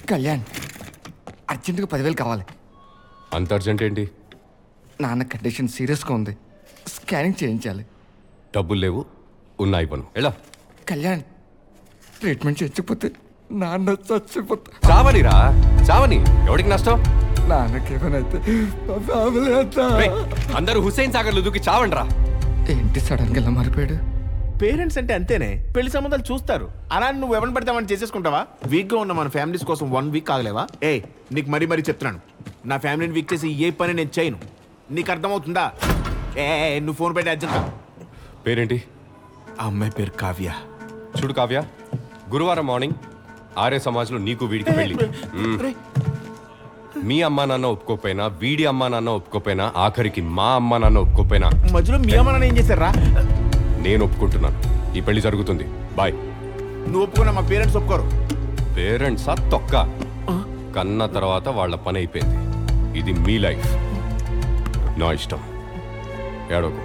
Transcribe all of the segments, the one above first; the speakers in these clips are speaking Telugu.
కళ్యాణ్, అర్జెంటుగా 10,000 కావాలి. అంత అర్జెంట్ ఏంటి? నాన్న కండిషన్ సీరియస్గా ఉంది, స్కానింగ్ చేయించాలి. డబ్బులు లేవు, ఉన్నా ఇవ్వను. ఎలా? కళ్యాణ్, ట్రీట్మెంట్ చేయించకపోతే నాన్న చచ్చిపోతా. చావనిరా, చావని. ఎవరికి నష్టం? నాన్నకేమైతే మా ఫ్యామిలీ అంతా. రేయ్, అందరూ హుస్సేన్ సాగర్లు దూకి చావండ్రా. ఏంటి సడన్గా ఇలా మారిపోయాడు? పేరెంట్స్ అంటే అంతేనే, పెళ్లి సంబంధాలు చూస్తారు. అలా నువ్వు ఎవరిని పడతావని చేసేసుకుంటావా? వీక్ గా ఉన్న మన ఫ్యామిలీస్ కోసం 1 వీక్ ఆగలేవా? నీకు మరీ చెప్తున్నాను, నా ఫ్యామిలీని వీక్ చేసి ఏ పని నేను చేయను. నీకు అర్థమవుతుందా? నువ్వు ఫోన్ పెట్టి అర్జెంట్. పేరేంటి? ఆ అమ్మాయి పేరు కావ్య. చూడు కావ్య, గురువారం మార్నింగ్ ఆర్య సమాజ్లో నీకు వీడికి పెళ్ళి. మీ అమ్మా నాన్న ఒప్పుకోపోయినా, వీడి అమ్మా నాన్న ఒప్పుకోపోయినా, ఆఖరికి మా అమ్మా నాన్న ఒప్పుకోపోయినా మధ్యలో మీ అమ్మ నాన్న ఏం చేశారా? నేను ఒప్పుకుంటున్నాను. ఈ పెళ్లి జరుగుతుంది. బాయ్. నువ్వు ఒప్పుకున్నా మా పేరెంట్స్ ఒప్పుకోరు. పేరెంట్సా తొక్క? కన్న తర్వాత వాళ్ళ పని అయిపోయింది. ఇది మీ లైఫ్, నా ఇష్టం. ఏడోకు.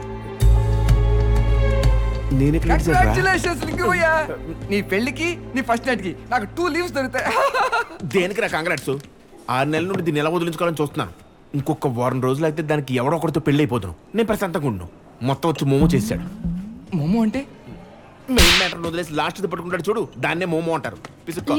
నేను కంగ్రాచులేషన్స్ లింగయ్యా, నీ పెళ్లికి నీ ఫస్ట్ నైట్ కి నాకు 2 లీవ్స్ దొరుకుతాయి. దేనికి రా కాంగ్రాట్స్? 6 నెలల నుండి దీన్ని ఎలా వదిలించుకోవాలని చూస్తున్నాను. ఇంకొక 1 వారం రోజులు అయితే దానికి ఎవడో ఒకరితో పెళ్లి అయిపోతాను. నేను ప్రశాంతంగా ఉండు. మొత్తం వచ్చి మోమో చేశాడు. మోమో అంటే? మెయిన్ మ్యాటర్ వదిలేసి లాస్ట్ పట్టుకుంటాడు చూడు, దాన్నే మోమో అంటారు. పిసుక్కో.